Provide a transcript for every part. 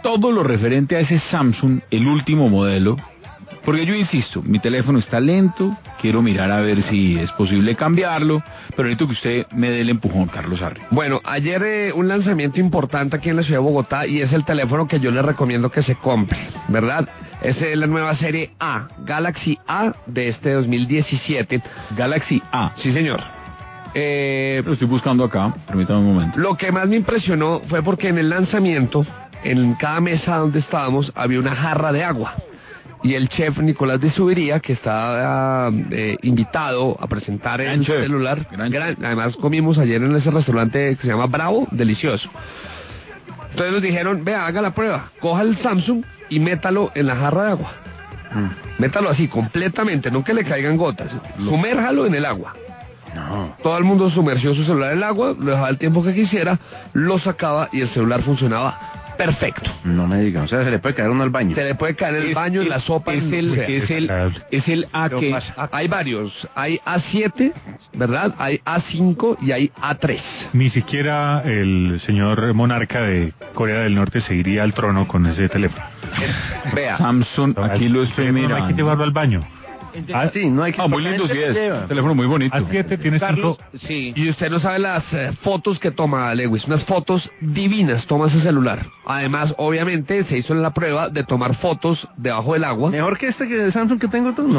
todo lo referente a ese Samsung, el último modelo, porque yo insisto, mi teléfono está lento, quiero mirar a ver si es posible cambiarlo, pero necesito que usted me dé el empujón, Carlos Arri. Bueno, ayer un lanzamiento importante aquí en la ciudad de Bogotá y es el teléfono que yo le recomiendo que se compre, ¿verdad? Esa es la nueva serie A, Galaxy A de este 2017. Galaxy A. Sí, señor. Lo estoy buscando acá, permítame un momento. Lo que más me impresionó fue porque en el lanzamiento, en cada mesa donde estábamos, había una jarra de agua. Y el chef Nicolás de Subería, que está invitado a presentar el celular, además comimos ayer en ese restaurante que se llama Bravo, delicioso. Entonces nos dijeron, vea, haga la prueba, coja el Samsung y métalo en la jarra de agua. Métalo así, completamente, no que le caigan gotas. Sumérjalo en el agua. No. Todo el mundo sumergió su celular en el agua, lo dejaba el tiempo que quisiera, lo sacaba y el celular funcionaba perfecto. No me digan, o sea, se le puede caer uno al baño. Se le puede caer en el baño, en la sopa. Es el A que... Hay varios, hay A7, ¿verdad? Hay A5 y hay A3. Ni siquiera el señor monarca de Corea del Norte se iría al trono con ese teléfono. Vea. Samsung, aquí lo estoy mirando. No hay que llevarlo al baño. Sí, no hay que muy lindo, sí es. Teléfono muy bonito. A7 tiene Carlos, 5. sí. Y usted no sabe las fotos que toma Lewis, unas fotos divinas toma ese celular. Además, obviamente, se hizo la prueba de tomar fotos debajo del agua. Mejor que el Samsung que tengo tú, no.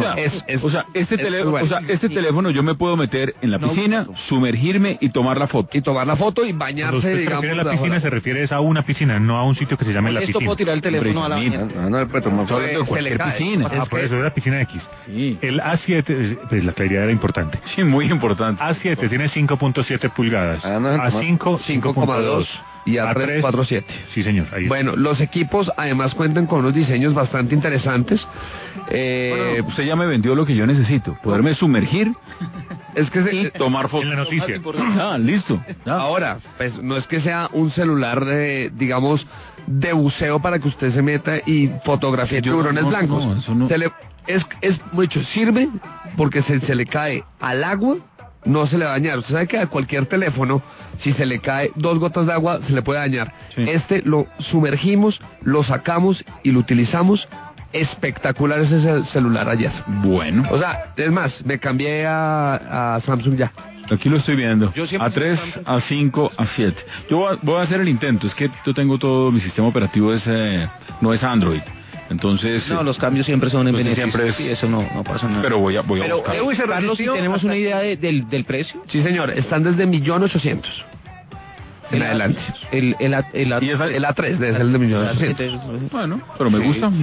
Este teléfono yo me puedo meter en la piscina, sumergirme y tomar la foto. Y bañarse, digamos. Cuando usted se refiere a la piscina, se refiere a una piscina, no a un sitio que se llame la piscina. Esto puedo tirar el teléfono a la bañera. No le puede tomar foto. Se le cae. Piscina. Por eso es la piscina X. Sí. El A7, pues la claridad era importante. Sí, muy importante. A7 tiene 5.7 pulgadas. A5, 5.2. Y A3, 4.7. Sí, señor. Ahí bueno, los equipos además cuentan con unos diseños bastante interesantes. Usted ya me vendió lo que yo necesito. Poderme sumergir y tomar fotos. En la noticia. Listo. Ahora, pues no es que sea un celular, digamos, de buceo para que usted se meta y fotografíe tiburones blancos. No, eso no. Es mucho, sirve porque se le cae al agua, no se le va a dañar. Usted sabe que a cualquier teléfono, si se le cae 2 gotas de agua, se le puede dañar. Sí. Este lo sumergimos, lo sacamos y lo utilizamos. Espectacular ese celular ayer. Bueno. O sea, es más, me cambié a Samsung ya. Aquí lo estoy viendo. A3, A5, A7. Yo voy a hacer el intento. Es que yo tengo todo mi sistema operativo, no es Android. Entonces... No, los cambios siempre son en beneficio. Siempre es... Sí, eso no pasa nada. Pero voy a Pero, buscar. Carlos, si tenemos una idea del precio. Sí, señor, están desde 1.800.000 en adelante. El El A3 es el de 1.800.000. Bueno, pero me gusta.